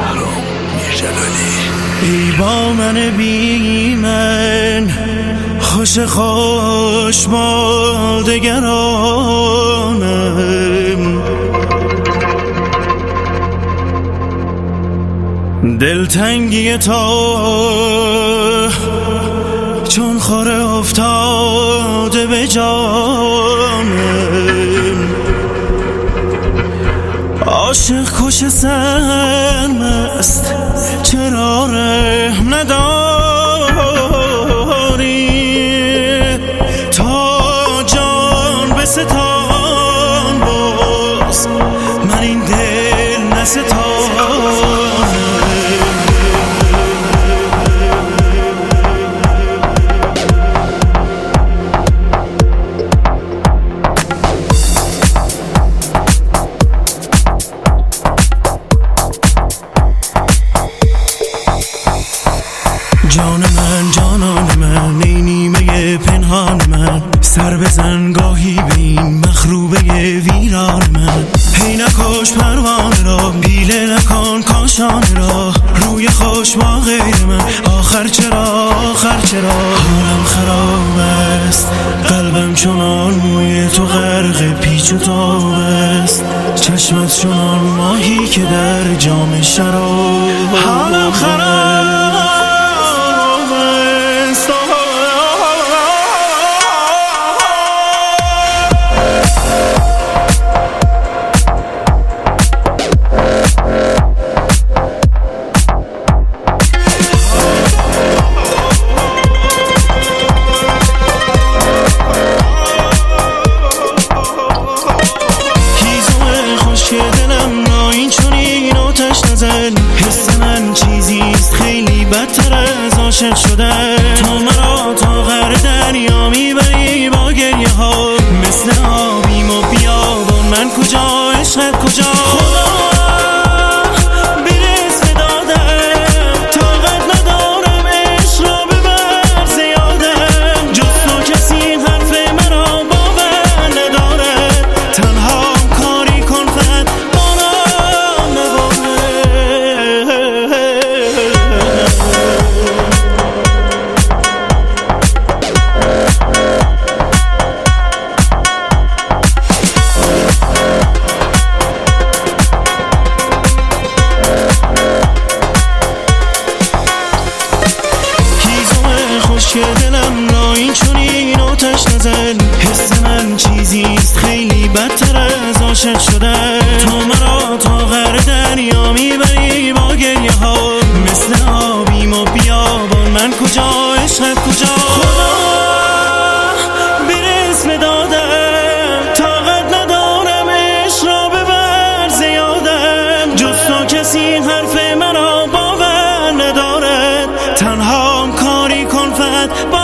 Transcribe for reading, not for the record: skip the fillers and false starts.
شهرام میرجلالی. ای با من بی من خوش خوش با دگرانم، دلتنگی تو چون خوره افتاده به جانم، عاشق کش سرمست چرا رحم نداری، تا جان بستان باز من این دل نستانم. جان من جانان من ای نیمه پنهان من، سر بزن گاهی به این مخروبه ویران من. هی نکش پروانه را پیله نکن کاشانه را، روی خوش با غیر من آخر چرا حالم خراب است، قلبم چنان موی تو غرق پیچ و تاب است، چشمت چنان ماهی که در جام شراب. حالم خراب حس من چیزیست خیلی بدتر از عاشق شدن، تو مرا تا غر دریا میبری با گریه ها، مثل آبیم و بیابان من کجا عشقت کجا. خدا برس دادم طاقت ندارم عشق را ببر زیادم، جز تو کسی حرف مرا باور ندارد، تنها کاری کن فقط بارم نبارد. که دلم را این چنین آتش نزن، حس من چیزیست خیلی بدتر از عاشق شدن، تو مرا تا غر دریا میبری با گریه ها، مثل آبیم و بیابان من کجا عشقت کجا. خدا برس دادم طاقت ندارم عشق را ببر زیادم، جز تو کسی حرف مرا باور ندارد، تنها کاری کن فقط